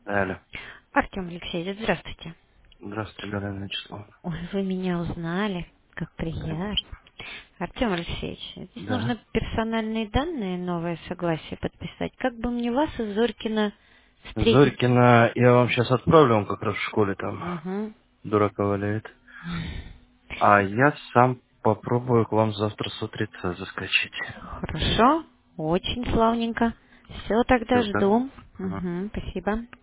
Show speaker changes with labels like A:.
A: Алло.
B: Артем Алексеевич, здравствуйте.
A: Здравствуйте, Галина Вячеславовна.
B: Ой, вы меня узнали. Как приятно.
A: Конечно.
B: Артем Алексеевич, здесь
A: Да.
B: нужно персональные данные, новое согласие подписать. Как бы мне вас и Зорькина встретить?
A: Зорькина, я вам сейчас отправлю, он как раз в школе там
B: Угу.
A: дурака валяет. А я сам попробую к вам завтра с утреца заскочить.
B: Хорошо. Очень славненько. Все, тогда
A: Все, да?
B: жду.
A: Ага.
B: Угу, спасибо.